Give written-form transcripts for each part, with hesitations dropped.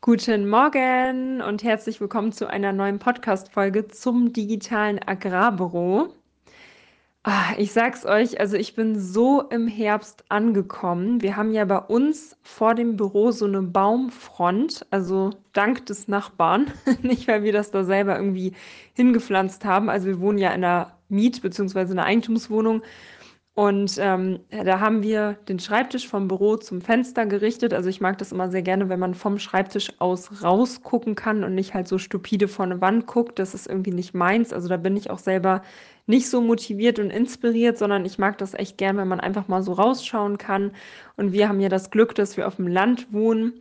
Guten Morgen und herzlich willkommen zu einer neuen Podcast-Folge zum digitalen Agrarbüro. Ich sag's euch, also ich bin so im Herbst angekommen. Wir haben ja bei uns vor dem Büro so eine Baumfront, also dank des Nachbarn, nicht weil wir das da selber irgendwie hingepflanzt haben. Also wir wohnen ja in einer bzw. einer Eigentumswohnung und da haben wir den Schreibtisch vom Büro zum Fenster gerichtet. Also ich mag das immer sehr gerne, wenn man vom Schreibtisch aus rausgucken kann und nicht halt so stupide vor eine Wand guckt. Das ist irgendwie nicht meins. Also da bin ich auch selber nicht so motiviert und inspiriert, sondern ich mag das echt gern, wenn man einfach mal so rausschauen kann. Und wir haben ja das Glück, dass wir auf dem Land wohnen.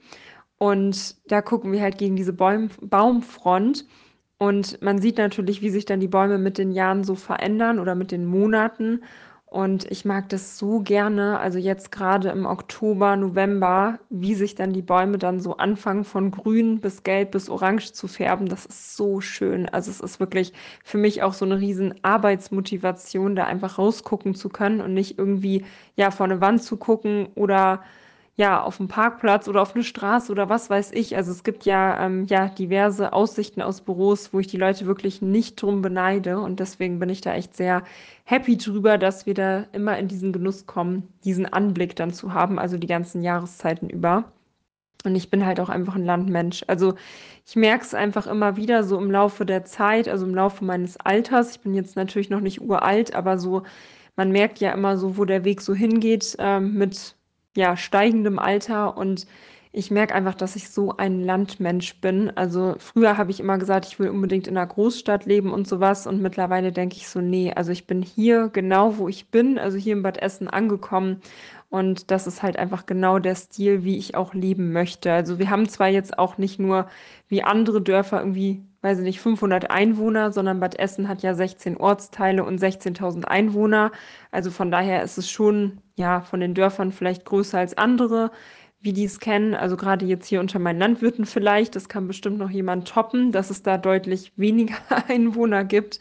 Und da gucken wir halt gegen diese Baumfront. Und man sieht natürlich, wie sich dann die Bäume mit den Jahren so verändern oder mit den Monaten. Und ich mag das so gerne, also jetzt gerade im Oktober, November, wie sich dann die Bäume dann so anfangen von grün bis gelb bis orange zu färben. Das ist so schön. Also es ist wirklich für mich auch so eine riesen Arbeitsmotivation, da einfach rausgucken zu können und nicht irgendwie ja vor eine Wand zu gucken oder ja, auf dem Parkplatz oder auf eine Straße oder was weiß ich. Also es gibt ja diverse Aussichten aus Büros, wo ich die Leute wirklich nicht drum beneide. Und deswegen bin ich da echt sehr happy drüber, dass wir da immer in diesen Genuss kommen, diesen Anblick dann zu haben, also die ganzen Jahreszeiten über. Und ich bin halt auch einfach ein Landmensch. Also ich merke es einfach immer wieder so im Laufe der Zeit, also im Laufe meines Alters. Ich bin jetzt natürlich noch nicht uralt, aber so, man merkt ja immer so, wo der Weg so hingeht, mit ja, steigendem Alter. Und ich merke einfach, dass ich so ein Landmensch bin. Also früher habe ich immer gesagt, ich will unbedingt in einer Großstadt leben und sowas. Und mittlerweile denke ich so, nee, also ich bin hier genau, wo ich bin, also hier in Bad Essen angekommen. Und das ist halt einfach genau der Stil, wie ich auch leben möchte. Also wir haben zwar jetzt auch nicht nur wie andere Dörfer irgendwie, weiß ich nicht, 500 Einwohner, sondern Bad Essen hat ja 16 Ortsteile und 16.000 Einwohner. Also von daher ist es schon, ja, von den Dörfern vielleicht größer als andere, wie die es kennen. Also gerade jetzt hier unter meinen Landwirten vielleicht, das kann bestimmt noch jemand toppen, dass es da deutlich weniger Einwohner gibt.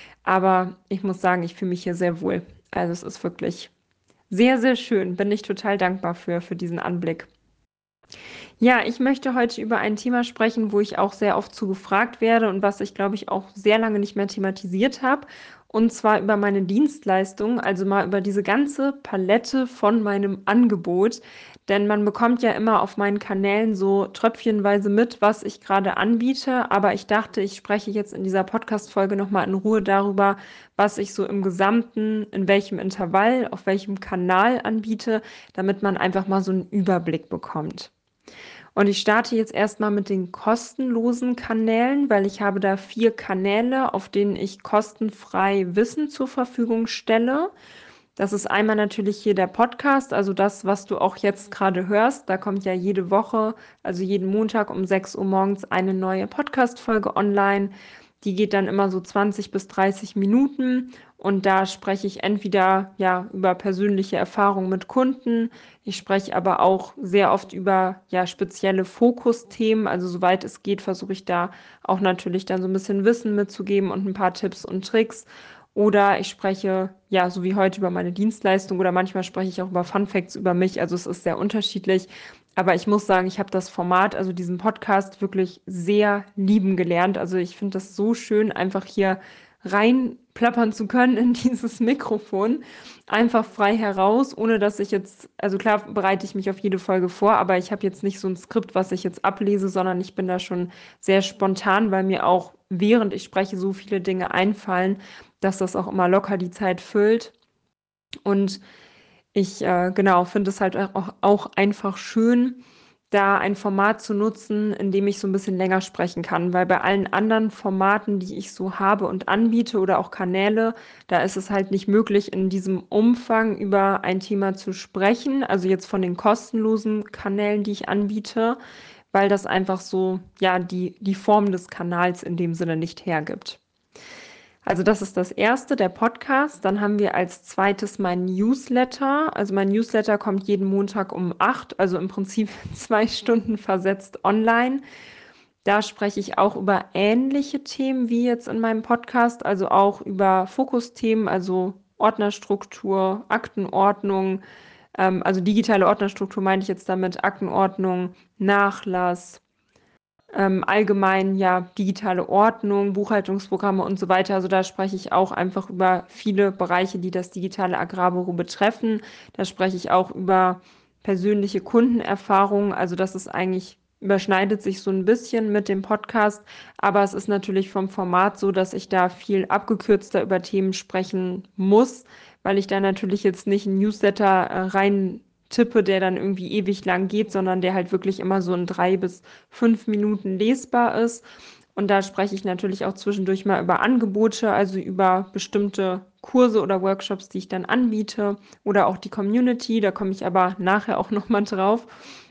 Aber ich muss sagen, ich fühle mich hier sehr wohl. Also es ist wirklich sehr, sehr schön. Bin ich total dankbar für diesen Anblick. Ja, ich möchte heute über ein Thema sprechen, wo ich auch sehr oft zu gefragt werde und was ich, glaube ich, auch sehr lange nicht mehr thematisiert habe. Und zwar über meine Dienstleistung, also mal über diese ganze Palette von meinem Angebot. Denn man bekommt ja immer auf meinen Kanälen so tröpfchenweise mit, was ich gerade anbiete. Aber ich dachte, ich spreche jetzt in dieser Podcast-Folge nochmal in Ruhe darüber, was ich so im Gesamten, in welchem Intervall, auf welchem Kanal anbiete, damit man einfach mal so einen Überblick bekommt. Und ich starte jetzt erstmal mit den kostenlosen Kanälen, weil ich habe da 4 Kanäle, auf denen ich kostenfrei Wissen zur Verfügung stelle. Das ist einmal natürlich hier der Podcast, also das, was du auch jetzt gerade hörst. Da kommt ja jede Woche, also jeden Montag um 6 Uhr morgens eine neue Podcast-Folge online. Die geht dann immer so 20 bis 30 Minuten und da spreche ich entweder ja über persönliche Erfahrungen mit Kunden, ich spreche aber auch sehr oft über ja spezielle Fokusthemen, also soweit es geht, versuche ich da auch natürlich dann so ein bisschen Wissen mitzugeben und ein paar Tipps und Tricks. Oder ich spreche, ja, so wie heute über meine Dienstleistung oder manchmal spreche ich auch über Fun Facts über mich. Also es ist sehr unterschiedlich. Aber ich muss sagen, ich habe das Format, also diesen Podcast, wirklich sehr lieben gelernt. Also ich finde das so schön, einfach hier reinplappern zu können in dieses Mikrofon. Einfach frei heraus, ohne dass ich jetzt, also klar bereite ich mich auf jede Folge vor, aber ich habe jetzt nicht so ein Skript, was ich jetzt ablese, sondern ich bin da schon sehr spontan, weil mir auch während ich spreche so viele Dinge einfallen, dass das auch immer locker die Zeit füllt. Und ich genau finde es halt auch einfach schön, da ein Format zu nutzen, in dem ich so ein bisschen länger sprechen kann, weil bei allen anderen Formaten, die ich so habe und anbiete oder auch Kanäle, da ist es halt nicht möglich, in diesem Umfang über ein Thema zu sprechen. Also jetzt von den kostenlosen Kanälen, die ich anbiete, weil das einfach so, ja, die Form des Kanals in dem Sinne nicht hergibt. Also das ist das erste, der Podcast. Dann haben wir als zweites mein Newsletter. Also mein Newsletter kommt jeden Montag um 8, also im Prinzip 2 Stunden versetzt online. Da spreche ich auch über ähnliche Themen wie jetzt in meinem Podcast, also auch über Fokusthemen, also Ordnerstruktur, Aktenordnung, also digitale Ordnerstruktur meine ich jetzt damit, Aktenordnung, Nachlass, allgemein ja digitale Ordnung, Buchhaltungsprogramme und so weiter. Also da spreche ich auch einfach über viele Bereiche, die das digitale Agrarbüro betreffen. Da spreche ich auch über persönliche Kundenerfahrungen. Also das ist eigentlich, überschneidet sich so ein bisschen mit dem Podcast, aber es ist natürlich vom Format so, dass ich da viel abgekürzter über Themen sprechen muss, weil ich da natürlich jetzt nicht einen Newsletter rein tippe, der dann irgendwie ewig lang geht, sondern der halt wirklich immer so in 3 bis 5 Minuten lesbar ist. Und da spreche ich natürlich auch zwischendurch mal über Angebote, also über bestimmte Kurse oder Workshops, die ich dann anbiete oder auch die Community. Da komme ich aber nachher auch nochmal drauf.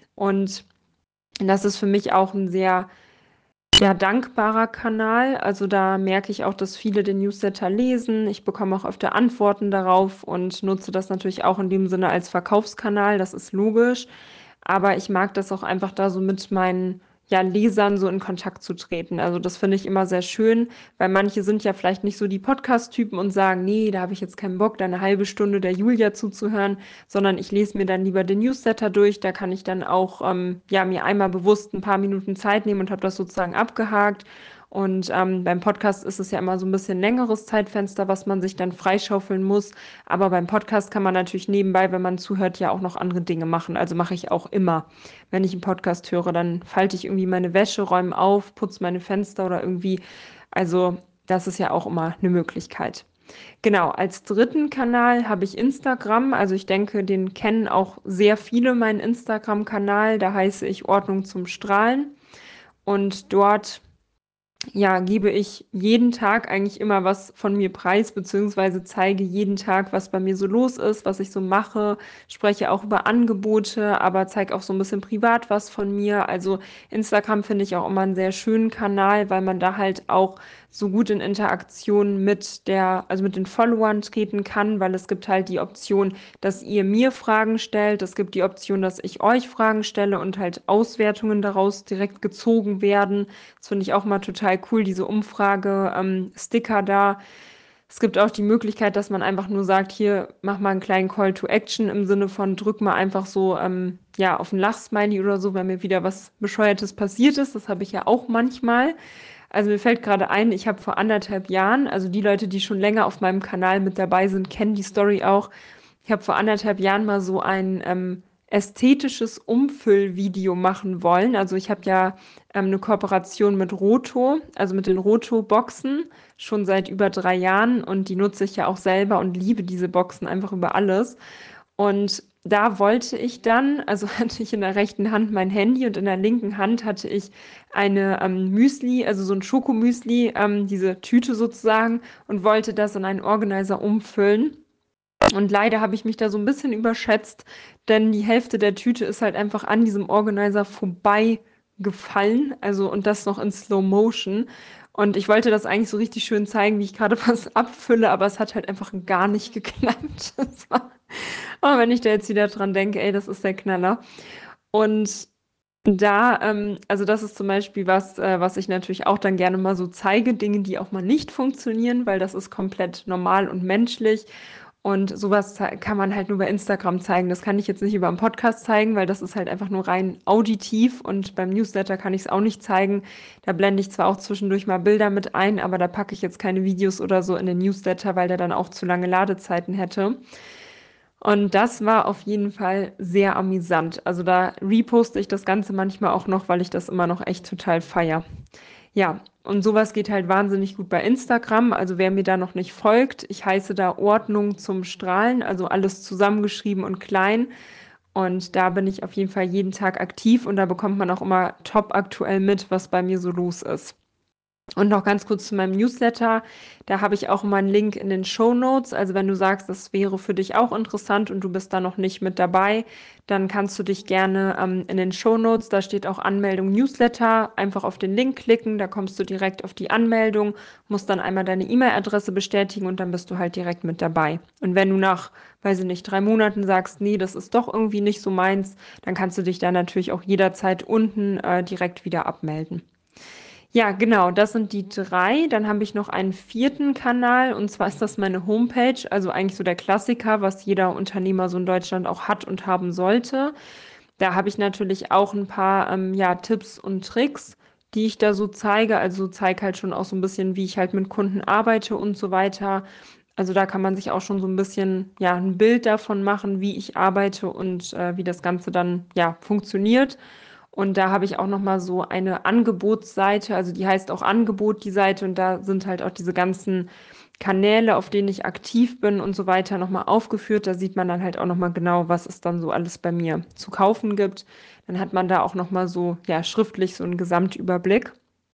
Und das ist für mich auch ein sehr ja, dankbarer Kanal. Also da merke ich auch, dass viele den Newsletter lesen. Ich bekomme auch öfter Antworten darauf und nutze das natürlich auch in dem Sinne als Verkaufskanal. Das ist logisch. Aber ich mag das auch einfach da so mit meinen ja, Lesern so in Kontakt zu treten. Also das finde ich immer sehr schön, weil manche sind ja vielleicht nicht so die Podcast-Typen und sagen, nee, da habe ich jetzt keinen Bock, da eine halbe Stunde der Julia zuzuhören, sondern ich lese mir dann lieber den Newsletter durch. Da kann ich dann auch ja, mir einmal bewusst ein paar Minuten Zeit nehmen und habe das sozusagen abgehakt. Und beim Podcast ist es ja immer so ein bisschen längeres Zeitfenster, was man sich dann freischaufeln muss. Aber beim Podcast kann man natürlich nebenbei, wenn man zuhört, ja auch noch andere Dinge machen. Also mache ich auch immer. Wenn ich einen Podcast höre, dann falte ich irgendwie meine Wäsche, räume auf, putze meine Fenster oder irgendwie. Also das ist ja auch immer eine Möglichkeit. Genau, als dritten Kanal habe ich Instagram. Also ich denke, den kennen auch sehr viele, meinen Instagram-Kanal. Da heiße ich Ordnung zum Strahlen. Und dort ja, gebe ich jeden Tag eigentlich immer was von mir preis, beziehungsweise zeige jeden Tag, was bei mir so los ist, was ich so mache, spreche auch über Angebote, aber zeige auch so ein bisschen privat was von mir. Also Instagram finde ich auch immer einen sehr schönen Kanal, weil man da halt auch so gut in Interaktion mit also mit den Followern treten kann, weil es gibt halt die Option, dass ihr mir Fragen stellt. Es gibt die Option, dass ich euch Fragen stelle und halt Auswertungen daraus direkt gezogen werden. Das finde ich auch mal total cool, diese Umfrage, Sticker da. Es gibt auch die Möglichkeit, dass man einfach nur sagt, hier, mach mal einen kleinen Call to Action im Sinne von drück mal einfach so, ja, auf ein Lachsmiley oder so, wenn mir wieder was Bescheuertes passiert ist. Das habe ich ja auch manchmal. Also mir fällt gerade ein, ich habe vor 1,5 Jahren, also die Leute, die schon länger auf meinem Kanal mit dabei sind, kennen die Story auch. Ich habe vor 1,5 Jahren mal so ein ästhetisches Umfüllvideo machen wollen. Also ich habe ja eine Kooperation mit Roto, also mit den Roto-Boxen, schon seit über 3 Jahren und die nutze ich ja auch selber und liebe diese Boxen einfach über alles. Und da wollte ich dann, also hatte ich in der rechten Hand mein Handy und in der linken Hand hatte ich eine Müsli, also so ein Schokomüsli, diese Tüte sozusagen, und wollte das in einen Organizer umfüllen. Und leider habe ich mich da so ein bisschen überschätzt, denn die Hälfte der Tüte ist halt einfach an diesem Organizer vorbei gefallen, also und das noch in Slow Motion. Und ich wollte das eigentlich so richtig schön zeigen, wie ich gerade was abfülle, aber es hat halt einfach gar nicht geklappt. Aber wenn ich da jetzt wieder dran denke, ey, das ist der Knaller. Und da, also das ist zum Beispiel was, was ich natürlich auch dann gerne mal so zeige, Dinge, die auch mal nicht funktionieren, weil das ist komplett normal und menschlich. Und sowas kann man halt nur bei Instagram zeigen. Das kann ich jetzt nicht über einen Podcast zeigen, weil das ist halt einfach nur rein auditiv und beim Newsletter kann ich es auch nicht zeigen. Da blende ich zwar auch zwischendurch mal Bilder mit ein, aber da packe ich jetzt keine Videos oder so in den Newsletter, weil der dann auch zu lange Ladezeiten hätte. Und das war auf jeden Fall sehr amüsant. Also da reposte ich das Ganze manchmal auch noch, weil ich das immer noch echt total feier. Ja, und sowas geht halt wahnsinnig gut bei Instagram. Also wer mir da noch nicht folgt, ich heiße da Ordnung zum Strahlen, also alles zusammengeschrieben und klein. Und da bin ich auf jeden Fall jeden Tag aktiv und da bekommt man auch immer top aktuell mit, was bei mir so los ist. Und noch ganz kurz zu meinem Newsletter. Da habe ich auch immer einen Link in den Show Notes. Also wenn du sagst, das wäre für dich auch interessant und du bist da noch nicht mit dabei, dann kannst du dich gerne in den Show Notes, da steht auch Anmeldung Newsletter, einfach auf den Link klicken. Da kommst du direkt auf die Anmeldung, musst dann einmal deine E-Mail-Adresse bestätigen und dann bist du halt direkt mit dabei. Und wenn du nach, weiß ich nicht, 3 Monaten sagst, nee, das ist doch irgendwie nicht so meins, dann kannst du dich da natürlich auch jederzeit unten direkt wieder abmelden. Ja, genau, das sind die drei. Dann habe ich noch einen vierten Kanal und zwar ist das meine Homepage, also eigentlich so der Klassiker, was jeder Unternehmer so in Deutschland auch hat und haben sollte. Da habe ich natürlich auch ein paar ja, Tipps und Tricks, die ich da so zeige. Also zeige halt schon auch so ein bisschen, wie ich halt mit Kunden arbeite und so weiter. Also da kann man sich auch schon so ein bisschen, ja, ein Bild davon machen, wie ich arbeite und wie das Ganze dann, ja, funktioniert. Und da habe ich auch noch mal so eine Angebotsseite, also die heißt auch Angebot, die Seite, und da sind halt auch diese ganzen Kanäle, auf denen ich aktiv bin und so weiter, noch mal aufgeführt. Da sieht man dann halt auch noch mal genau, was es dann so alles bei mir zu kaufen gibt. Dann hat man da auch noch mal so, ja, schriftlich so einen Gesamtüberblick.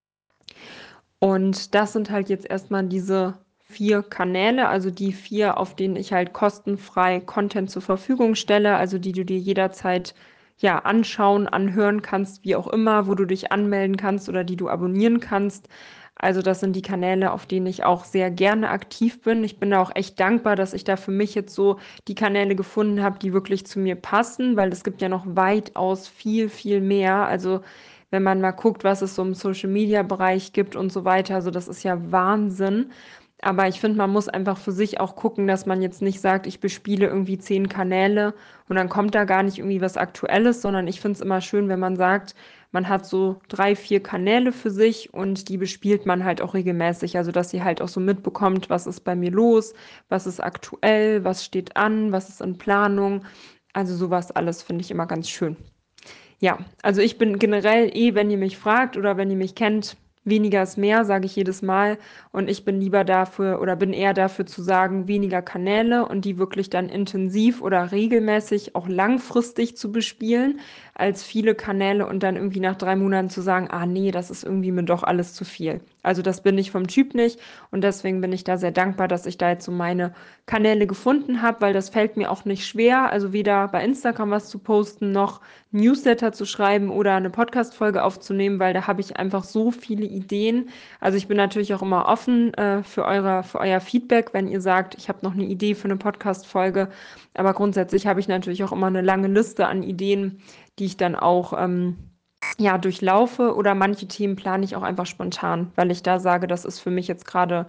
Und das sind halt jetzt erstmal diese 4 Kanäle, also die 4, auf denen ich halt kostenfrei Content zur Verfügung stelle, also die du dir jederzeit ja anschauen, anhören kannst, wie auch immer, wo du dich anmelden kannst oder die du abonnieren kannst. Also das sind die Kanäle, auf denen ich auch sehr gerne aktiv bin. Ich bin da auch echt dankbar, dass ich da für mich jetzt so die Kanäle gefunden habe, die wirklich zu mir passen, weil es gibt ja noch weitaus viel, viel mehr. Also wenn man mal guckt, was es so im Social-Media-Bereich gibt und so weiter. Also das ist ja Wahnsinn. Aber ich finde, man muss einfach für sich auch gucken, dass man jetzt nicht sagt, ich bespiele irgendwie 10 Kanäle und dann kommt da gar nicht irgendwie was Aktuelles, sondern ich finde es immer schön, wenn man sagt, man hat so 3, 4 Kanäle für sich und die bespielt man halt auch regelmäßig. Also dass sie halt auch so mitbekommt, was ist bei mir los, was ist aktuell, was steht an, was ist in Planung. Also sowas alles finde ich immer ganz schön. Ja, also ich bin generell wenn ihr mich fragt oder wenn ihr mich kennt, weniger ist mehr, sage ich jedes Mal. Und ich bin lieber dafür oder bin eher dafür zu sagen, weniger Kanäle und die wirklich dann intensiv oder regelmäßig auch langfristig zu bespielen, als viele Kanäle und dann irgendwie nach 3 Monaten zu sagen, ah nee, das ist irgendwie mir doch alles zu viel. Also das bin ich vom Typ nicht und deswegen bin ich da sehr dankbar, dass ich da jetzt so meine Kanäle gefunden habe, weil das fällt mir auch nicht schwer. Also weder bei Instagram was zu posten, noch Newsletter zu schreiben oder eine Podcast-Folge aufzunehmen, weil da habe ich einfach so viele Ideen. Also ich bin natürlich auch immer offen für euer Feedback, wenn ihr sagt, ich habe noch eine Idee für eine Podcast-Folge. Aber grundsätzlich habe ich natürlich auch immer eine lange Liste an Ideen, die ich dann auch ja, durchlaufe, oder manche Themen plane ich auch einfach spontan, weil ich da sage, das ist für mich jetzt gerade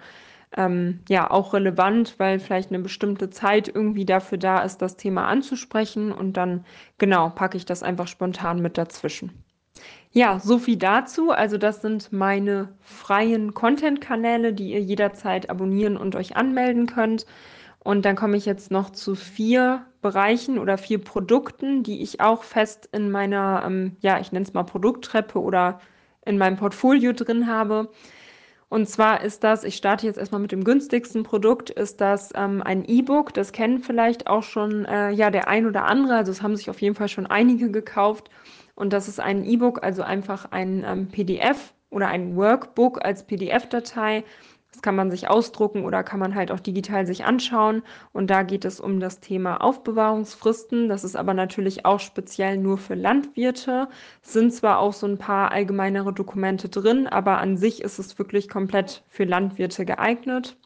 ja auch relevant, weil vielleicht eine bestimmte Zeit irgendwie dafür da ist, das Thema anzusprechen, und dann genau packe ich das einfach spontan mit dazwischen. Ja, so viel dazu. Also das sind meine freien Content-Kanäle, die ihr jederzeit abonnieren und euch anmelden könnt. Und dann komme ich jetzt noch zu 4 Bereichen oder 4 Produkten, die ich auch fest in meiner, ja, ich nenne es mal Produkttreppe oder in meinem Portfolio drin habe. Und zwar ist das, ich starte jetzt erstmal mit dem günstigsten Produkt, ist das ein E-Book. Das kennen vielleicht auch schon ja, der ein oder andere. Also es haben sich auf jeden Fall schon einige gekauft. Und das ist ein E-Book, also einfach ein PDF oder ein Workbook als PDF-Datei. Das kann man sich ausdrucken oder kann man halt auch digital sich anschauen. Und da geht es um das Thema Aufbewahrungsfristen. Das ist aber natürlich auch speziell nur für Landwirte. Es sind zwar auch so ein paar allgemeinere Dokumente drin, aber an sich ist es wirklich komplett für Landwirte geeignet.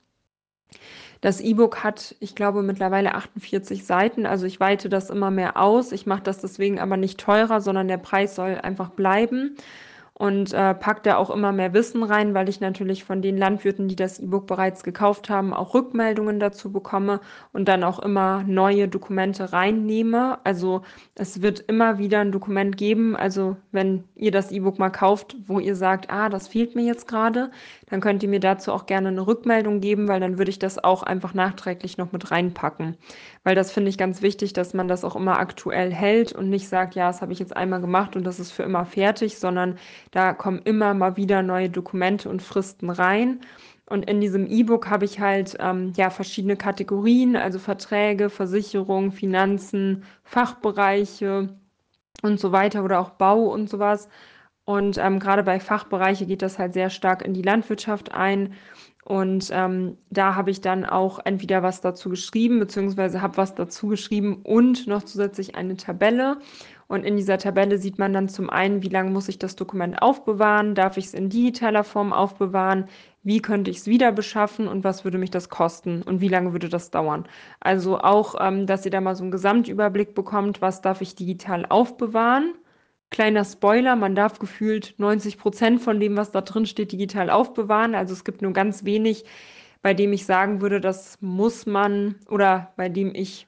Das E-Book hat, ich glaube, mittlerweile 48 Seiten. Also ich weite das immer mehr aus. Ich mache das deswegen aber nicht teurer, sondern der Preis soll einfach bleiben, und pack da auch immer mehr Wissen rein, weil ich natürlich von den Landwirten, die das E-Book bereits gekauft haben, auch Rückmeldungen dazu bekomme und dann auch immer neue Dokumente reinnehme. Also es wird immer wieder ein Dokument geben. Also wenn ihr das E-Book mal kauft, wo ihr sagt, ah, das fehlt mir jetzt gerade, dann könnt ihr mir dazu auch gerne eine Rückmeldung geben, weil dann würde ich das auch einfach nachträglich noch mit reinpacken. Weil das finde ich ganz wichtig, dass man das auch immer aktuell hält und nicht sagt, ja, das habe ich jetzt einmal gemacht und das ist für immer fertig, sondern da kommen immer mal wieder neue Dokumente und Fristen rein. Und in diesem E-Book habe ich halt ja verschiedene Kategorien, also Verträge, Versicherung, Finanzen, Fachbereiche und so weiter oder auch Bau und sowas. Und gerade bei Fachbereiche geht das halt sehr stark in die Landwirtschaft ein. Und da habe ich dann auch entweder was dazu geschrieben, beziehungsweise habe was dazu geschrieben und noch zusätzlich eine Tabelle. Und in dieser Tabelle sieht man dann zum einen, wie lange muss ich das Dokument aufbewahren, darf ich es in digitaler Form aufbewahren, wie könnte ich es wieder beschaffen und was würde mich das kosten und wie lange würde das dauern. Also auch, dass ihr da mal so einen Gesamtüberblick bekommt, was darf ich digital aufbewahren. Kleiner Spoiler, man darf gefühlt 90% von dem, was da drin steht, digital aufbewahren. Also es gibt nur ganz wenig, bei dem ich sagen würde, das muss man, oder bei dem ich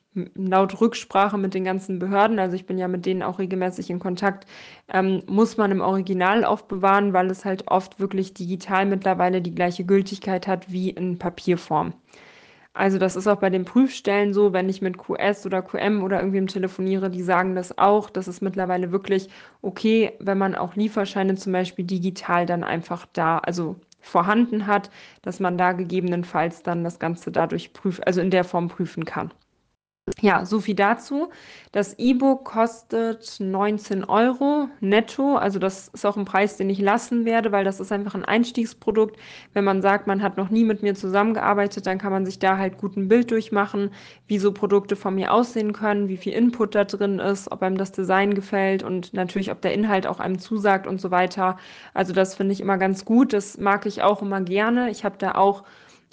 laut Rücksprache mit den ganzen Behörden, also ich bin ja mit denen auch regelmäßig in Kontakt, muss man im Original aufbewahren, weil es halt oft wirklich digital mittlerweile die gleiche Gültigkeit hat wie in Papierform. Also das ist auch bei den Prüfstellen so, wenn ich mit QS oder QM oder irgendwem telefoniere, die sagen das auch. Das ist mittlerweile wirklich okay, wenn man auch Lieferscheine zum Beispiel digital dann einfach da, also vorhanden hat, dass man da gegebenenfalls dann das Ganze dadurch also in der Form prüfen kann. Ja, so viel dazu. Das E-Book kostet 19 € netto. Also das ist auch ein Preis, den ich lassen werde, weil das ist einfach ein Einstiegsprodukt. Wenn man sagt, man hat noch nie mit mir zusammengearbeitet, dann kann man sich da halt gut ein Bild durchmachen, wie so Produkte von mir aussehen können, wie viel Input da drin ist, ob einem das Design gefällt und natürlich, ob der Inhalt auch einem zusagt und so weiter. Also das finde ich immer ganz gut. Das mag ich auch immer gerne. Ich habe da auch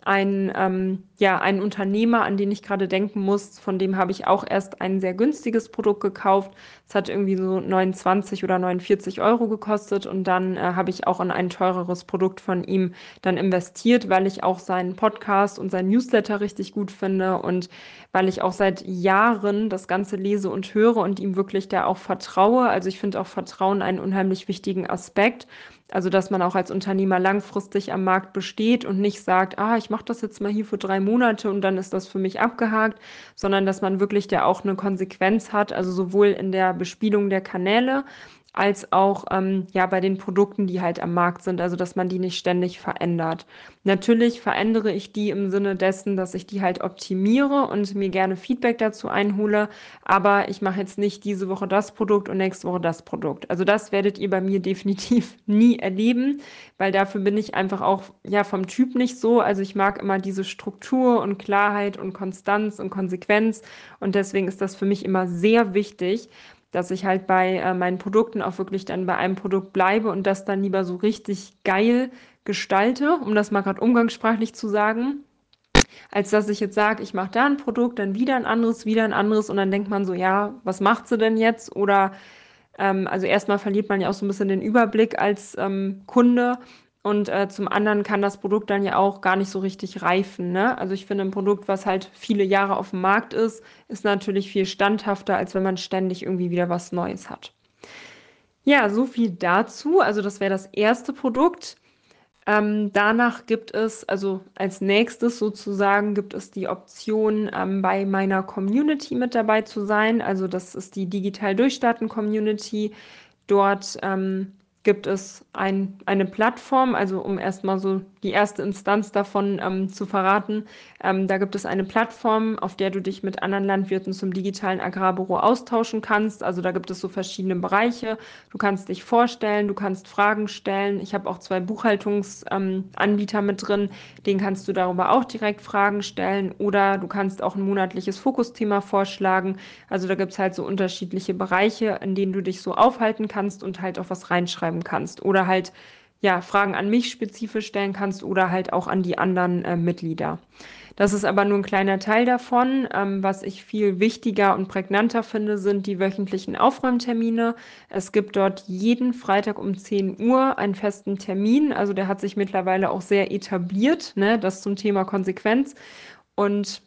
einen Unternehmer, an den ich gerade denken muss, von dem habe ich auch erst ein sehr günstiges Produkt gekauft. Es hat irgendwie so 29 oder 49 € gekostet und dann habe ich auch in ein teureres Produkt von ihm dann investiert, weil ich auch seinen Podcast und seinen Newsletter richtig gut finde und weil ich auch seit Jahren das Ganze lese und höre und ihm wirklich da auch vertraue. Also ich finde auch Vertrauen einen unheimlich wichtigen Aspekt. Also, dass man auch als Unternehmer langfristig am Markt besteht und nicht sagt, ich mache das jetzt mal hier für 3 Monate und dann ist das für mich abgehakt, sondern dass man wirklich da auch eine Konsequenz hat, also sowohl in der Bespielung der Kanäle als auch ja bei den Produkten, die halt am Markt sind, also dass man die nicht ständig verändert. Natürlich verändere ich die im Sinne dessen, dass ich die halt optimiere und mir gerne Feedback dazu einhole, aber ich mache jetzt nicht diese Woche das Produkt und nächste Woche das Produkt. Also das werdet ihr bei mir definitiv nie erleben, weil dafür bin ich einfach auch ja vom Typ nicht so. Also ich mag immer diese Struktur und Klarheit und Konstanz und Konsequenz und deswegen ist das für mich immer sehr wichtig, dass ich halt bei meinen Produkten auch wirklich dann bei einem Produkt bleibe und das dann lieber so richtig geil gestalte, um das mal gerade umgangssprachlich zu sagen, als dass ich jetzt sage, ich mache da ein Produkt, dann wieder ein anderes und dann denkt man so, ja, was macht sie denn jetzt? Oder also erstmal verliert man ja auch so ein bisschen den Überblick als Kunde und zum anderen kann das Produkt dann ja auch gar nicht so richtig reifen, ne? Also ich finde, ein Produkt, was halt viele Jahre auf dem Markt ist, ist natürlich viel standhafter, als wenn man ständig irgendwie wieder was Neues hat. Ja, so viel dazu. Also das wäre das erste Produkt. Danach gibt es, also als nächstes sozusagen, gibt es die Option, bei meiner Community mit dabei zu sein. Also das ist die Digital Durchstarten Community. Dort gibt es eine Plattform, also um erstmal so die erste Instanz davon zu verraten. Da gibt es eine Plattform, auf der du dich mit anderen Landwirten zum digitalen Agrarbüro austauschen kannst. Also da gibt es so verschiedene Bereiche. Du kannst dich vorstellen, du kannst Fragen stellen. Ich habe auch zwei Buchhaltungsanbieter mit drin, denen kannst du darüber auch direkt Fragen stellen. Oder du kannst auch ein monatliches Fokusthema vorschlagen. Also da gibt es halt so unterschiedliche Bereiche, in denen du dich so aufhalten kannst und halt auch was reinschreiben kannst. Oder halt ja, Fragen an mich spezifisch stellen kannst oder halt auch an die anderen Mitglieder. Das ist aber nur ein kleiner Teil davon. Was ich viel wichtiger und prägnanter finde, sind die wöchentlichen Aufräumtermine. Es gibt dort jeden Freitag um 10 Uhr einen festen Termin. Also der hat sich mittlerweile auch sehr etabliert, ne? Das zum Thema Konsequenz. Und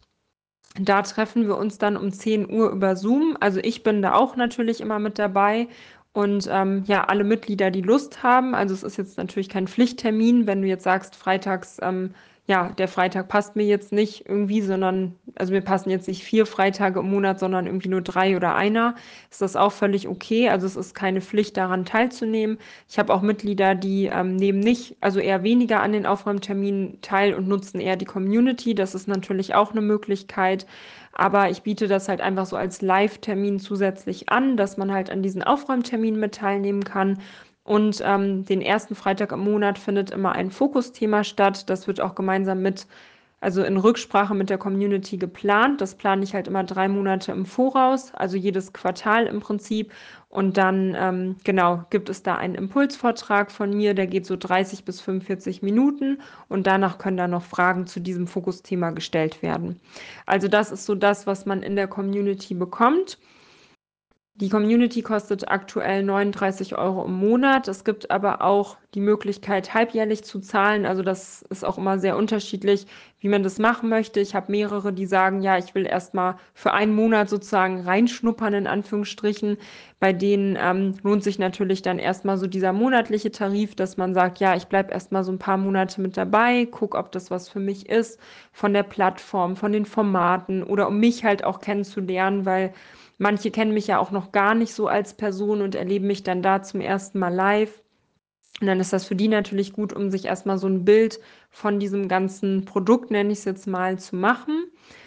da treffen wir uns dann um 10 Uhr über Zoom. Also ich bin da auch natürlich immer mit dabei. Und ja, alle Mitglieder, die Lust haben. Also es ist jetzt natürlich kein Pflichttermin, wenn du jetzt sagst, freitags, ja, der Freitag passt mir jetzt nicht irgendwie, sondern, also mir passen jetzt nicht 4 Freitage im Monat, sondern irgendwie nur 3 oder einer, ist das auch völlig okay. Also es ist keine Pflicht daran teilzunehmen. Ich habe auch Mitglieder, die nehmen nicht, also eher weniger an den Aufräumterminen teil und nutzen eher die Community. Das ist natürlich auch eine Möglichkeit. Aber ich biete das halt einfach so als Live-Termin zusätzlich an, dass man halt an diesen Aufräumterminen mit teilnehmen kann. Und den ersten Freitag im Monat findet immer ein Fokusthema statt. Das wird auch gemeinsam also in Rücksprache mit der Community geplant. Das plane ich halt immer 3 Monate im Voraus, also jedes Quartal im Prinzip. Und dann, genau, gibt es da einen Impulsvortrag von mir, der geht so 30 bis 45 Minuten und danach können da noch Fragen zu diesem Fokusthema gestellt werden. Also das ist so das, was man in der Community bekommt. Die Community kostet aktuell 39 € im Monat. Es gibt aber auch die Möglichkeit, halbjährlich zu zahlen. Also das ist auch immer sehr unterschiedlich, wie man das machen möchte. Ich habe mehrere, die sagen, ja, ich will erstmal für einen Monat sozusagen reinschnuppern, in Anführungsstrichen. Bei denen lohnt sich natürlich dann erstmal so dieser monatliche Tarif, dass man sagt, ja, ich bleibe erstmal so ein paar Monate mit dabei, gucke, ob das was für mich ist, von der Plattform, von den Formaten oder um mich halt auch kennenzulernen, weil manche kennen mich ja auch noch gar nicht so als Person und erleben mich dann da zum ersten Mal live. Und dann ist das für die natürlich gut, um sich erstmal so ein Bild von diesem ganzen Produkt, nenne ich es jetzt mal, zu machen.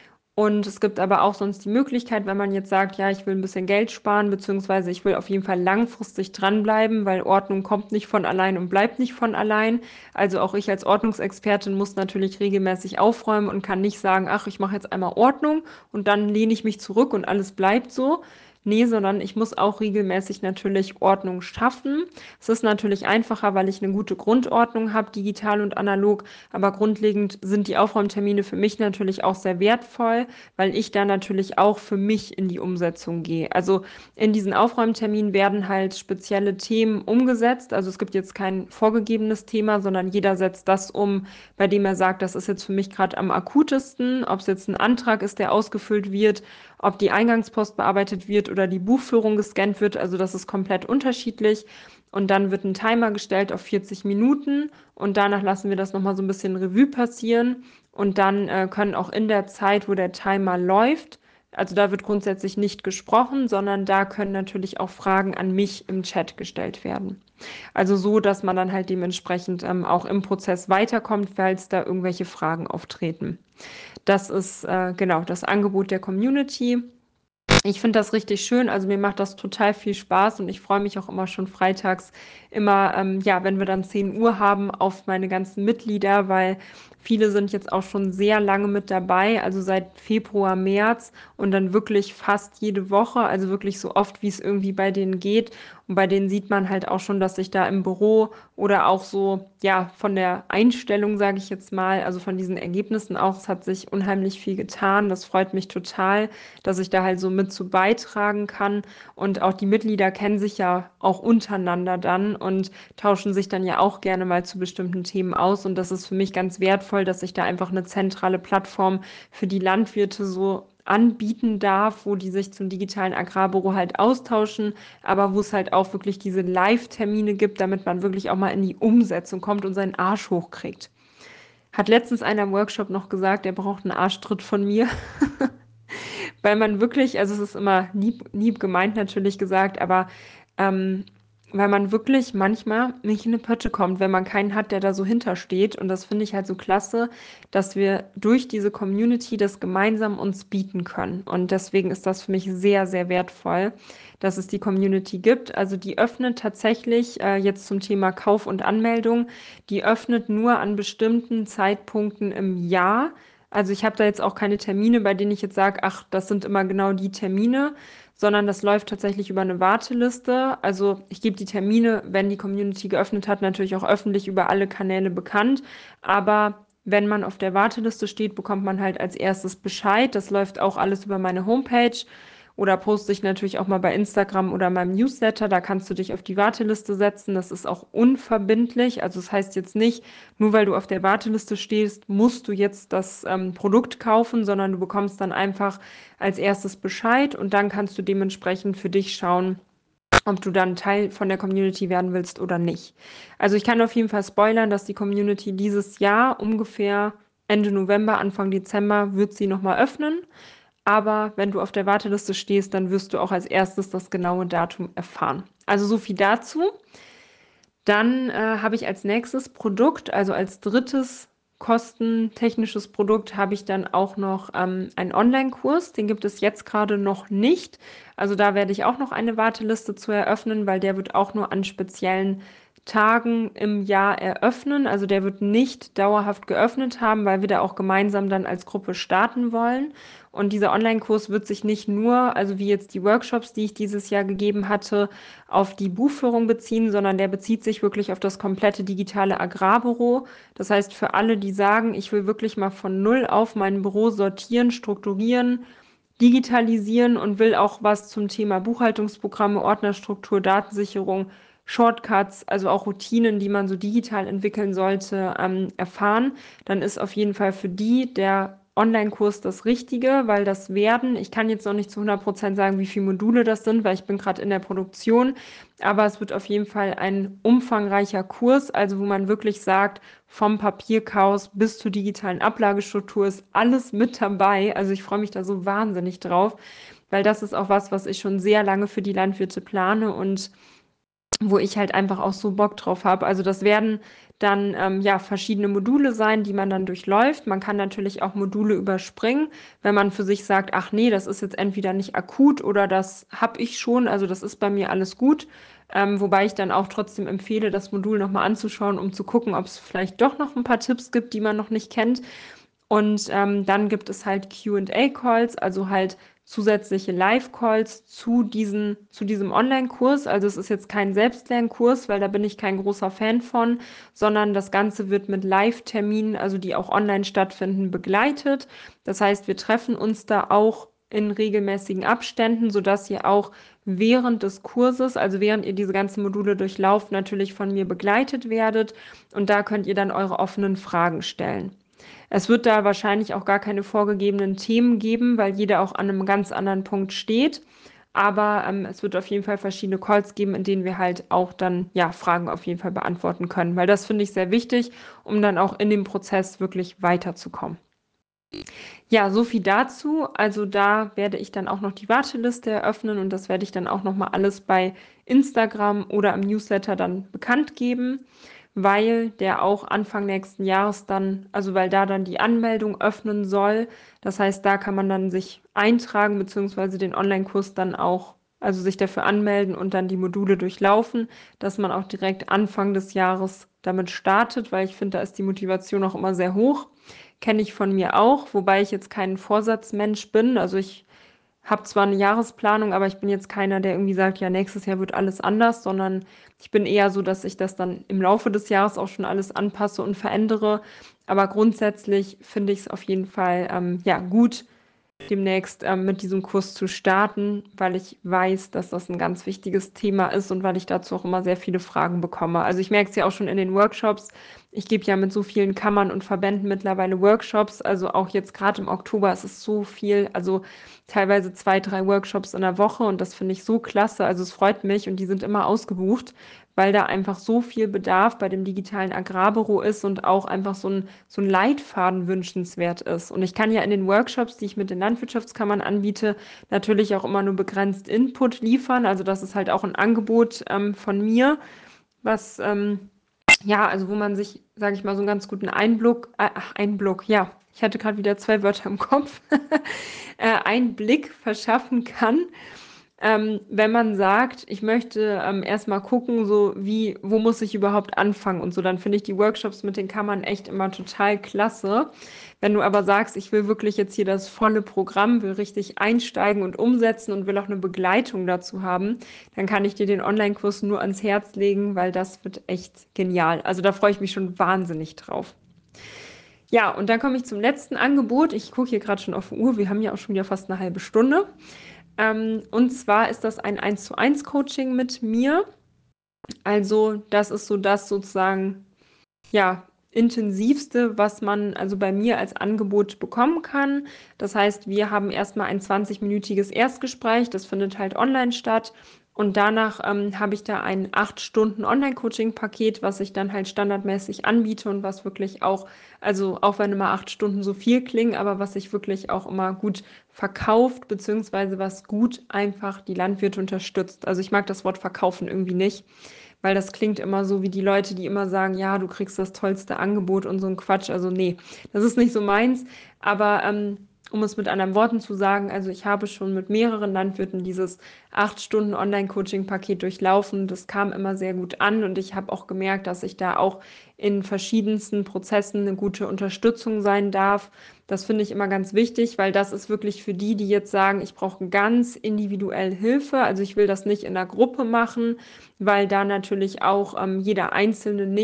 Und es gibt aber auch sonst die Möglichkeit, wenn man jetzt sagt, ja, ich will ein bisschen Geld sparen, beziehungsweise ich will auf jeden Fall langfristig dranbleiben, weil Ordnung kommt nicht von allein und bleibt nicht von allein. Also auch ich als Ordnungsexpertin muss natürlich regelmäßig aufräumen und kann nicht sagen, ach, ich mache jetzt einmal Ordnung und dann lehne ich mich zurück und alles bleibt so. Nee, sondern ich muss auch regelmäßig natürlich Ordnung schaffen. Es ist natürlich einfacher, weil ich eine gute Grundordnung habe, digital und analog, aber grundlegend sind die Aufräumtermine für mich natürlich auch sehr wertvoll, weil ich da natürlich auch für mich in die Umsetzung gehe. Also in diesen Aufräumterminen werden halt spezielle Themen umgesetzt. Also es gibt jetzt kein vorgegebenes Thema, sondern jeder setzt das um, bei dem er sagt, das ist jetzt für mich gerade am akutesten, ob es jetzt ein Antrag ist, der ausgefüllt wird, ob die Eingangspost bearbeitet wird oder die Buchführung gescannt wird. Also das ist komplett unterschiedlich. Und dann wird ein Timer gestellt auf 40 Minuten und danach lassen wir das nochmal so ein bisschen Revue passieren. Und dann können auch in der Zeit, wo der Timer läuft, also da wird grundsätzlich nicht gesprochen, sondern da können natürlich auch Fragen an mich im Chat gestellt werden. Also so, dass man dann halt dementsprechend auch im Prozess weiterkommt, falls da irgendwelche Fragen auftreten. Das ist genau das Angebot der Community. Ich finde das richtig schön, also mir macht das total viel Spaß und ich freue mich auch immer schon freitags immer, ja, wenn wir dann 10 Uhr haben, auf meine ganzen Mitglieder, weil viele sind jetzt auch schon sehr lange mit dabei, also seit Februar, März und dann wirklich fast jede Woche, also wirklich so oft, wie es irgendwie bei denen geht. Und bei denen sieht man halt auch schon, dass sich da im Büro oder auch so, ja, von der Einstellung, sage ich jetzt mal, also von diesen Ergebnissen auch, es hat sich unheimlich viel getan. Das freut mich total, dass ich da halt so mit zu beitragen kann. Und auch die Mitglieder kennen sich ja auch untereinander dann und tauschen sich dann ja auch gerne mal zu bestimmten Themen aus. Und das ist für mich ganz wertvoll, dass ich da einfach eine zentrale Plattform für die Landwirte so anbieten darf, wo die sich zum digitalen Agrarbüro halt austauschen, aber wo es halt auch wirklich diese Live-Termine gibt, damit man wirklich auch mal in die Umsetzung kommt und seinen Arsch hochkriegt. Hat letztens einer im Workshop noch gesagt, er braucht einen Arschtritt von mir, weil man wirklich, also es ist immer lieb gemeint natürlich gesagt, aber ähm, weil man wirklich manchmal nicht in eine Pötte kommt, wenn man keinen hat, der da so hintersteht. Und das finde ich halt so klasse, dass wir durch diese Community das gemeinsam uns bieten können. Und deswegen ist das für mich sehr, sehr wertvoll, dass es die Community gibt. Also die öffnet tatsächlich jetzt zum Thema Kauf und Anmeldung, die öffnet nur an bestimmten Zeitpunkten im Jahr. Also ich habe da jetzt auch keine Termine, bei denen ich jetzt sage, ach, das sind immer genau die Termine, sondern das läuft tatsächlich über eine Warteliste. Also ich gebe die Termine, wenn die Community geöffnet hat, natürlich auch öffentlich über alle Kanäle bekannt. Aber wenn man auf der Warteliste steht, bekommt man halt als erstes Bescheid. Das läuft auch alles über meine Homepage. Oder poste ich natürlich auch mal bei Instagram oder meinem Newsletter. Da kannst du dich auf die Warteliste setzen. Das ist auch unverbindlich. Also das heißt jetzt nicht, nur weil du auf der Warteliste stehst, musst du jetzt das Produkt kaufen, sondern du bekommst dann einfach als erstes Bescheid und dann kannst du dementsprechend für dich schauen, ob du dann Teil von der Community werden willst oder nicht. Also ich kann auf jeden Fall spoilern, dass die Community dieses Jahr ungefähr Ende November, Anfang Dezember wird sie nochmal öffnen. Aber wenn du auf der Warteliste stehst, dann wirst du auch als erstes das genaue Datum erfahren. Also so viel dazu. Dann habe ich als nächstes Produkt, also als drittes kostentechnisches Produkt, habe ich dann auch noch einen Online-Kurs. Den gibt es jetzt gerade noch nicht. Also da werde ich auch noch eine Warteliste zu eröffnen, weil der wird auch nur an speziellen Tagen im Jahr eröffnen. Also der wird nicht dauerhaft geöffnet haben, weil wir da auch gemeinsam dann als Gruppe starten wollen. Und dieser Online-Kurs wird sich nicht nur, also wie jetzt die Workshops, die ich dieses Jahr gegeben hatte, auf die Buchführung beziehen, sondern der bezieht sich wirklich auf das komplette digitale Agrarbüro. Das heißt, für alle, die sagen, ich will wirklich mal von null auf mein Büro sortieren, strukturieren, digitalisieren und will auch was zum Thema Buchhaltungsprogramme, Ordnerstruktur, Datensicherung, Shortcuts, also auch Routinen, die man so digital entwickeln sollte, erfahren, dann ist auf jeden Fall für die der Online-Kurs das Richtige, weil das werden, ich kann jetzt noch nicht zu 100% sagen, wie viele Module das sind, weil ich bin gerade in der Produktion, aber es wird auf jeden Fall ein umfangreicher Kurs, also wo man wirklich sagt, vom Papierchaos bis zur digitalen Ablagestruktur ist alles mit dabei. Also ich freue mich da so wahnsinnig drauf, weil das ist auch was, was ich schon sehr lange für die Landwirte plane und wo ich halt einfach auch so Bock drauf habe. Also das werden dann ja verschiedene Module sein, die man dann durchläuft. Man kann natürlich auch Module überspringen, wenn man für sich sagt, ach nee, das ist jetzt entweder nicht akut oder das habe ich schon, also das ist bei mir alles gut. Wobei ich dann auch trotzdem empfehle, das Modul nochmal anzuschauen, um zu gucken, ob es vielleicht doch noch ein paar Tipps gibt, die man noch nicht kennt. Und dann gibt es halt Q&A-Calls, also halt zusätzliche Live-Calls zu diesem Online-Kurs. Also es ist jetzt kein Selbstlernkurs, weil da bin ich kein großer Fan von, sondern das Ganze wird mit Live-Terminen, also die auch online stattfinden, begleitet. Das heißt, wir treffen uns da auch in regelmäßigen Abständen, sodass ihr auch während des Kurses, also während ihr diese ganzen Module durchlauft, natürlich von mir begleitet werdet. Und da könnt ihr dann eure offenen Fragen stellen. Es wird da wahrscheinlich auch gar keine vorgegebenen Themen geben, weil jeder auch an einem ganz anderen Punkt steht. Aber es wird auf jeden Fall verschiedene Calls geben, in denen wir halt auch dann ja Fragen auf jeden Fall beantworten können, weil das finde ich sehr wichtig, um dann auch in dem Prozess wirklich weiterzukommen. Ja, so viel dazu. Also da werde ich dann auch noch die Warteliste eröffnen und das werde ich dann auch noch mal alles bei Instagram oder im Newsletter dann bekannt geben, weil der auch Anfang nächsten Jahres dann, also weil da dann die Anmeldung öffnen soll. Das heißt, da kann man dann sich eintragen beziehungsweise den Online-Kurs dann auch, also sich dafür anmelden und dann die Module durchlaufen, dass man auch direkt Anfang des Jahres damit startet, weil ich finde, da ist die Motivation auch immer sehr hoch. Kenne ich von mir auch, wobei ich jetzt kein Vorsatzmensch bin. Also ich habe zwar eine Jahresplanung, aber ich bin jetzt keiner, der irgendwie sagt, ja, nächstes Jahr wird alles anders, sondern ich bin eher so, dass ich das dann im Laufe des Jahres auch schon alles anpasse und verändere. Aber grundsätzlich finde ich es auf jeden Fall ja gut, demnächst mit diesem Kurs zu starten, weil ich weiß, dass das ein ganz wichtiges Thema ist und weil ich dazu auch immer sehr viele Fragen bekomme. Also ich merke es ja auch schon in den Workshops. Ich gebe ja mit so vielen Kammern und Verbänden mittlerweile Workshops. Also auch jetzt gerade im Oktober ist es so viel, also teilweise 2, 3 Workshops in der Woche und das finde ich so klasse. Also es freut mich und die sind immer ausgebucht, weil da einfach so viel Bedarf bei dem digitalen Agrarbüro ist und auch einfach so ein Leitfaden wünschenswert ist. Und ich kann ja in den Workshops, die ich mit den Landwirtschaftskammern anbiete, natürlich auch immer nur begrenzt Input liefern. Also das ist halt auch ein Angebot von mir, was ja, also wo man sich, sage ich mal, so einen ganz guten Einblick, ja, ich hatte gerade wieder 2 Wörter im Kopf, Einblick verschaffen kann, wenn man sagt, ich möchte erstmal gucken, so wie, wo muss ich überhaupt anfangen und so, dann finde ich die Workshops mit den Kammern echt immer total klasse. Wenn du aber sagst, ich will wirklich jetzt hier das volle Programm, will richtig einsteigen und umsetzen und will auch eine Begleitung dazu haben, dann kann ich dir den Online-Kurs nur ans Herz legen, weil das wird echt genial. Also da freue ich mich schon wahnsinnig drauf. Ja, und dann komme ich zum letzten Angebot. Ich gucke hier gerade schon auf die Uhr. Wir haben ja auch schon wieder fast eine halbe Stunde. Und zwar ist das ein 1:1 Coaching mit mir. Also das ist so das sozusagen, ja, intensivste, was man also bei mir als Angebot bekommen kann. Das heißt, wir haben erstmal ein 20-minütiges Erstgespräch, das findet halt online statt. Und danach habe ich da ein 8 Stunden Online-Coaching-Paket, was ich dann halt standardmäßig anbiete und was wirklich auch, also auch wenn immer 8 Stunden so viel klingen, aber was sich wirklich auch immer gut verkauft, beziehungsweise was gut einfach die Landwirte unterstützt. Also ich mag das Wort verkaufen irgendwie nicht, weil das klingt immer so wie die Leute, die immer sagen, ja, du kriegst das tollste Angebot und so ein Quatsch. Also nee, das ist nicht so meins. Aber um es mit anderen Worten zu sagen, also ich habe schon mit mehreren Landwirten dieses 8 Stunden Online-Coaching-Paket durchlaufen. Das kam immer sehr gut an und ich habe auch gemerkt, dass ich da auch in verschiedensten Prozessen eine gute Unterstützung sein darf. Das finde ich immer ganz wichtig, weil das ist wirklich für die, die jetzt sagen, ich brauche ganz individuell Hilfe. Also ich will das nicht in der Gruppe machen, weil da natürlich auch jeder Einzelne nicht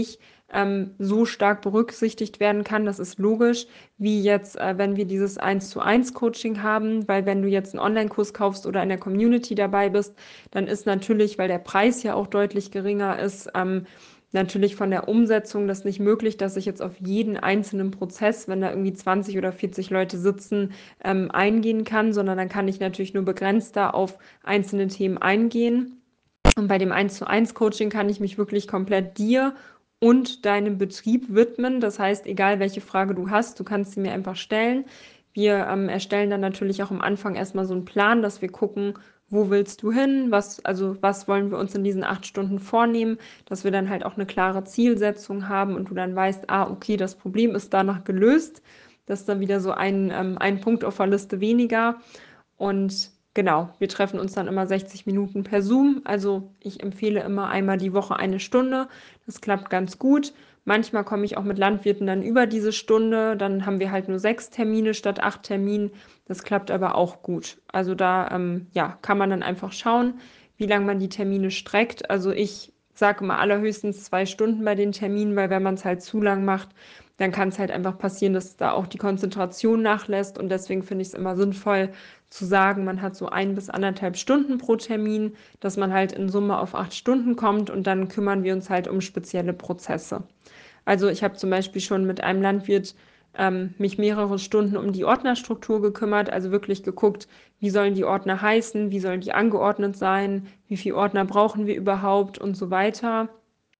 so stark berücksichtigt werden kann. Das ist logisch, wie jetzt, wenn wir dieses 1:1 Coaching haben, weil wenn du jetzt einen Online-Kurs kaufst oder in der Community dabei bist, dann ist natürlich, weil der Preis ja auch deutlich geringer ist, natürlich von der Umsetzung das nicht möglich, dass ich jetzt auf jeden einzelnen Prozess, wenn da irgendwie 20 oder 40 Leute sitzen, eingehen kann, sondern dann kann ich natürlich nur begrenzter auf einzelne Themen eingehen. Und bei dem 1:1 Coaching kann ich mich wirklich komplett dir und deinem Betrieb widmen. Das heißt, egal welche Frage du hast, du kannst sie mir einfach stellen. Wir erstellen dann natürlich auch am Anfang erstmal so einen Plan, dass wir gucken, wo willst du hin, was wollen wir uns in diesen 8 Stunden vornehmen, dass wir dann halt auch eine klare Zielsetzung haben und du dann weißt, okay, das Problem ist danach gelöst. Das ist dann wieder so ein Punkt auf der Liste weniger. Und genau, wir treffen uns dann immer 60 Minuten per Zoom. Also ich empfehle immer einmal die Woche eine Stunde. Das klappt ganz gut. Manchmal komme ich auch mit Landwirten dann über diese Stunde. Dann haben wir halt nur 6 Termine statt 8 Terminen. Das klappt aber auch gut. Also da ja, kann man dann einfach schauen, wie lange man die Termine streckt. Also ich sage immer allerhöchstens 2 Stunden bei den Terminen, weil wenn man es halt zu lang macht, dann kann es halt einfach passieren, dass da auch die Konzentration nachlässt. Und deswegen finde ich es immer sinnvoll zu sagen, man hat so 1 bis 1,5 Stunden pro Termin, dass man halt in Summe auf 8 Stunden kommt und dann kümmern wir uns halt um spezielle Prozesse. Also ich habe zum Beispiel schon mit einem Landwirt mich mehrere Stunden um die Ordnerstruktur gekümmert, also wirklich geguckt, wie sollen die Ordner heißen, wie sollen die angeordnet sein, wie viele Ordner brauchen wir überhaupt und so weiter.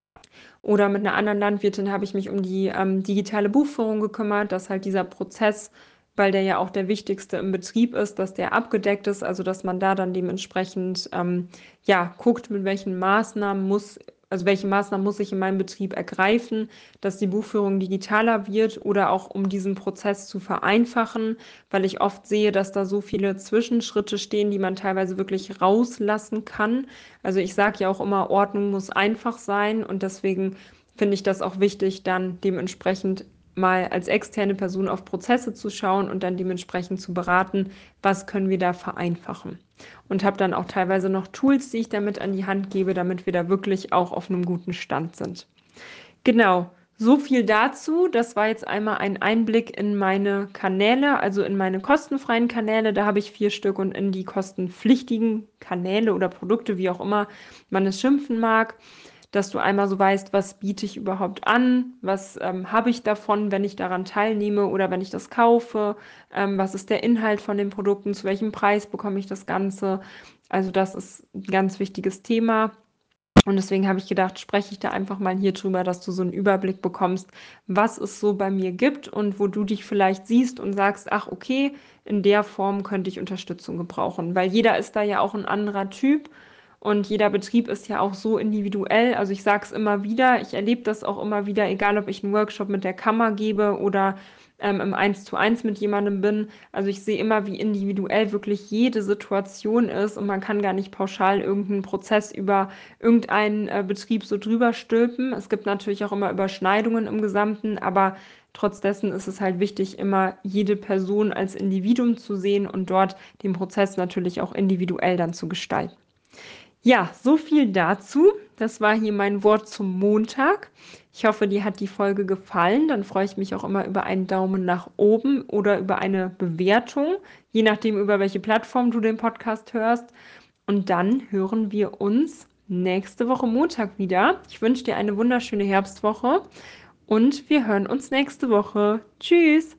Oder mit einer anderen Landwirtin habe ich mich um die digitale Buchführung gekümmert, dass halt dieser Prozess, weil der ja auch der wichtigste im Betrieb ist, dass der abgedeckt ist, also dass man da dann dementsprechend ja guckt, mit welchen Maßnahmen also welche Maßnahmen muss ich in meinem Betrieb ergreifen, dass die Buchführung digitaler wird oder auch um diesen Prozess zu vereinfachen, weil ich oft sehe, dass da so viele Zwischenschritte stehen, die man teilweise wirklich rauslassen kann. Also ich sage ja auch immer, Ordnung muss einfach sein und deswegen finde ich das auch wichtig, dann dementsprechend mal als externe Person auf Prozesse zu schauen und dann dementsprechend zu beraten, was können wir da vereinfachen. Und habe dann auch teilweise noch Tools, die ich damit an die Hand gebe, damit wir da wirklich auch auf einem guten Stand sind. Genau, so viel dazu. Das war jetzt einmal ein Einblick in meine Kanäle, also in meine kostenfreien Kanäle. Da habe ich 4 Stück und in die kostenpflichtigen Kanäle oder Produkte, wie auch immer man es schimpfen mag, dass du einmal so weißt, was biete ich überhaupt an, was habe ich davon, wenn ich daran teilnehme oder wenn ich das kaufe, was ist der Inhalt von den Produkten, zu welchem Preis bekomme ich das Ganze. Also das ist ein ganz wichtiges Thema. Und deswegen habe ich gedacht, spreche ich da einfach mal hier drüber, dass du so einen Überblick bekommst, was es so bei mir gibt und wo du dich vielleicht siehst und sagst, ach okay, in der Form könnte ich Unterstützung gebrauchen. Weil jeder ist da ja auch ein anderer Typ und jeder Betrieb ist ja auch so individuell. Also ich sage es immer wieder, ich erlebe das auch immer wieder, egal ob ich einen Workshop mit der Kammer gebe oder im 1:1 mit jemandem bin. Also ich sehe immer, wie individuell wirklich jede Situation ist und man kann gar nicht pauschal irgendeinen Prozess über irgendeinen Betrieb so drüber stülpen. Es gibt natürlich auch immer Überschneidungen im Gesamten, aber trotz dessen ist es halt wichtig, immer jede Person als Individuum zu sehen und dort den Prozess natürlich auch individuell dann zu gestalten. Ja, so viel dazu. Das war hier mein Wort zum Montag. Ich hoffe, dir hat die Folge gefallen. Dann freue ich mich auch immer über einen Daumen nach oben oder über eine Bewertung, je nachdem, über welche Plattform du den Podcast hörst. Und dann hören wir uns nächste Woche Montag wieder. Ich wünsche dir eine wunderschöne Herbstwoche und wir hören uns nächste Woche. Tschüss!